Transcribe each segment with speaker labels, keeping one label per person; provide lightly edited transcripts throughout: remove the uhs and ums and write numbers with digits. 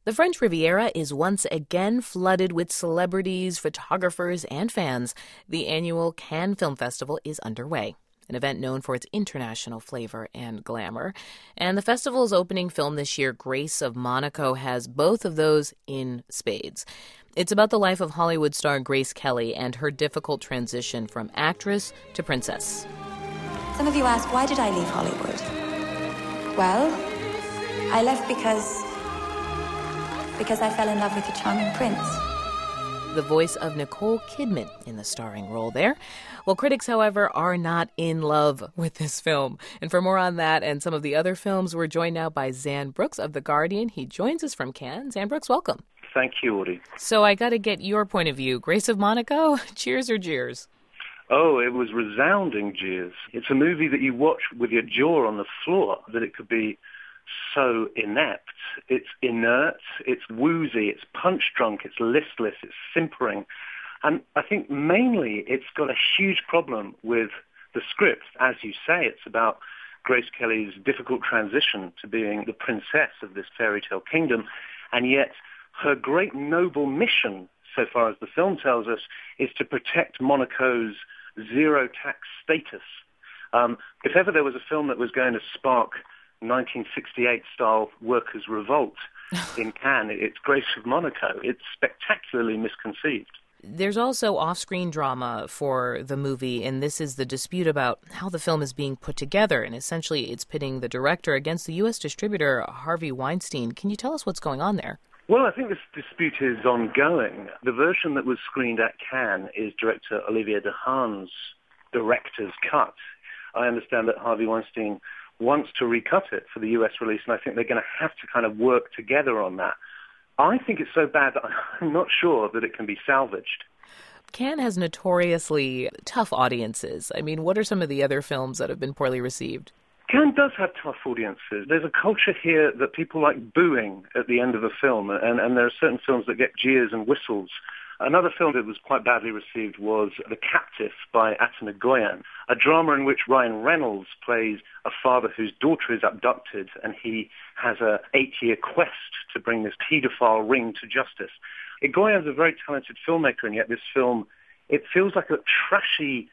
Speaker 1: The French Riviera is once again flooded with celebrities, photographers, and fans. The annual Cannes Film Festival is underway, an event known for its international flavor and glamour. And the festival's opening film this year, Grace of Monaco, has both of those in spades. It's about the life of Hollywood star Grace Kelly and her difficult transition from actress to princess.
Speaker 2: Some of you ask, why did I leave Hollywood? Well, I left because I fell in love with a charming prince.
Speaker 1: The voice of Nicole Kidman in the starring role there. Well, critics, however, are not in love with this film. And for more on that and some of the other films, we're joined now by Zan Brooks of The Guardian. He joins us from Cannes. Zan Brooks, welcome.
Speaker 3: Thank you, Audie.
Speaker 1: So I got to get your point of view. Grace of Monaco, cheers or jeers?
Speaker 3: Oh, it was resounding jeers. It's a movie that you watch with your jaw on the floor, that it could be so inept. It's inert, it's woozy, it's punch-drunk, it's listless, it's simpering. And I think mainly it's got a huge problem with the script. As you say, it's about Grace Kelly's difficult transition to being the princess of this fairy tale kingdom, and yet her great noble mission, so far as the film tells us, is to protect Monaco's zero-tax status. If ever there was a film that was going to spark 1968-style workers' revolt in Cannes, it's Grace of Monaco. It's spectacularly misconceived.
Speaker 1: There's also off-screen drama for the movie, and this is the dispute about how the film is being put together. And essentially, it's pitting the director against the U.S. distributor, Harvey Weinstein. Can you tell us what's going on there?
Speaker 3: Well, I think this dispute is ongoing. The version that was screened at Cannes is director Olivier Dahan's director's cut. I understand that Harvey Weinstein wants to recut it for the U.S. release, and I think they're going to have to kind of work together on that. I think it's so bad that I'm not sure that it can be salvaged.
Speaker 1: Cannes has notoriously tough audiences. I mean, what are some of the other films that have been poorly received?
Speaker 3: Cannes does have tough audiences. There's a culture here that people like booing at the end of a film, and there are certain films that get jeers and whistles. Another film that was quite badly received was The Captive by Atta Nguyen, a drama in which Ryan Reynolds plays a father whose daughter is abducted, and he has an 8-year quest to bring this paedophile ring to justice. Nguyen's a very talented filmmaker, and yet this film, it feels like a trashy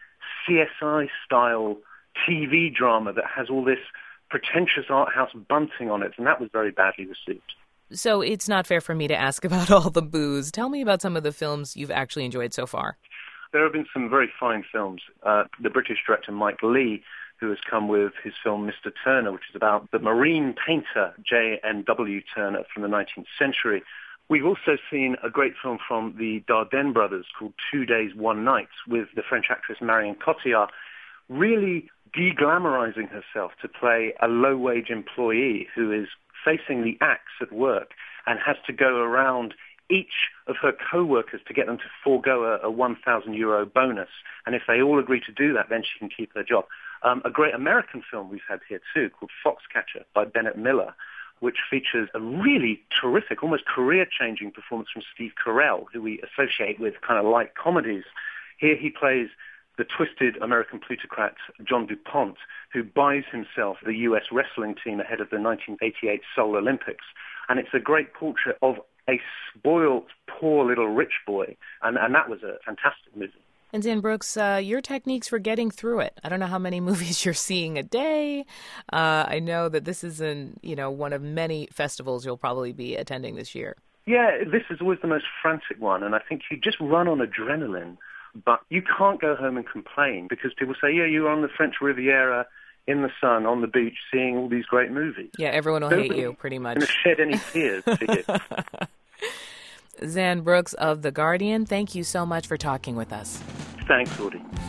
Speaker 3: CSI-style TV drama that has all this pretentious art house bunting on it, and that was very badly received.
Speaker 1: So it's not fair for me to ask about all the boos. Tell me about some of the films you've actually enjoyed so far.
Speaker 3: There have been some very fine films. The British director Mike Leigh, who has come with his film Mr. Turner, which is about the marine painter J.N.W. Turner from the 19th century. We've also seen a great film from the Dardenne brothers called 2 Days, 1 Night, with the French actress Marion Cotillard really de-glamorizing herself to play a low-wage employee who is facing the axe at work and has to go around each of her co-workers to get them to forego a €1,000 bonus. And if they all agree to do that, then she can keep her job. A great American film we've had here too called Foxcatcher by Bennett Miller, which features a really terrific, almost career-changing performance from Steve Carell, who we associate with kind of light comedies. Here he plays the twisted American plutocrat John DuPont, who buys himself the U.S. wrestling team ahead of the 1988 Seoul Olympics. And it's a great portrait of a spoiled, poor little rich boy. And that was a fantastic movie.
Speaker 1: And Zan Brooks, your techniques for getting through it. I don't know how many movies you're seeing a day. I know that this is one of many festivals you'll probably be attending this year.
Speaker 3: Yeah, this is always the most frantic one. And I think you just run on adrenaline. But you can't go home and complain because people say, yeah, you were on the French Riviera in the sun on the beach seeing all these great movies.
Speaker 1: Yeah, everyone will hate you pretty much.
Speaker 3: Going to shed any tears to you.
Speaker 1: Zan Brooks of The Guardian, thank you so much for talking with us.
Speaker 3: Thanks, Audie.